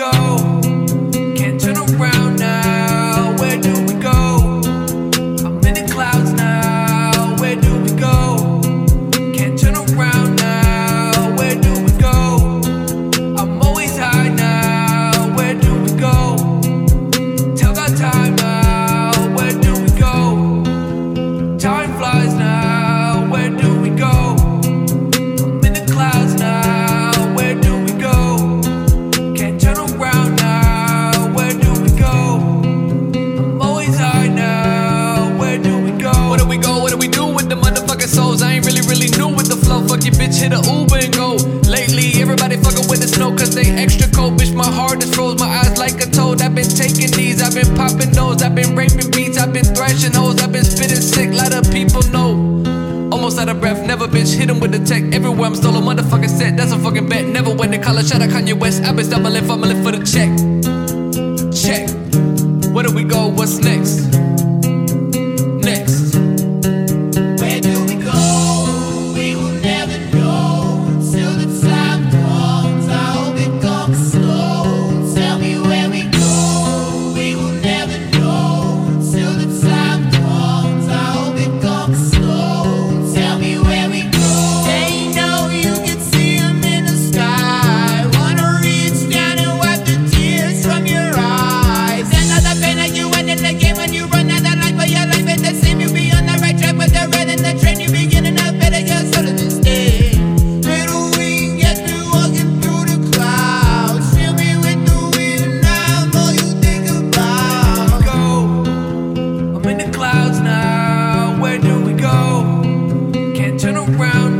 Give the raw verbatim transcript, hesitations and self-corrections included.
go? Can't turn around now. Where do we go? I'm in the clouds now. Where do we go? Can't turn around now. Where do we go? I'm always high now. Where do we go? Tell God time now. Where do we go? Time flies now. Where do we go? I'm in the clouds now. Where do we go? Can't turn around now. Where do we go? I'm always high now. Where do we go? Where do we go? What do we do with the motherfucking souls? I ain't really, really new with the flow. Fuck your bitch, hit a Uber and go. Lately, everybody fucking with the snow cause they extra cold. Bitch, my heart is froze, my eyes like a toad. I've been taking these, I've been popping those. I've been raping beats, I've been thrashing hoes. I've been spitting sick, lot of people know. Almost out of breath, never bitch, hit him with the tech. Everywhere I'm solo, motherfucking set, that's a fucking bet. Never went to college, shout out Kanye West. I've been stumbling, fumbling for the check. Check. Where do we go? What's next? Next. Where do we go? We will never know till the time comes. I hope it comes slow. Tell me where we go. We will never know till the time comes. I hope it comes slow. Tell me where we go. They know you can see 'em in the sky. Wanna reach down and wipe the tears from your eyes. Another pain like you end in the game when you run out of life, but your life ain't the same. You be on the right track, but they're riding the train. You beginning up better, you're sort of this day. Little wing, get me walking through the clouds. Fill me with the wind, and I'm all you think about. Go. I'm in the clouds now. Where do we go? Can't turn around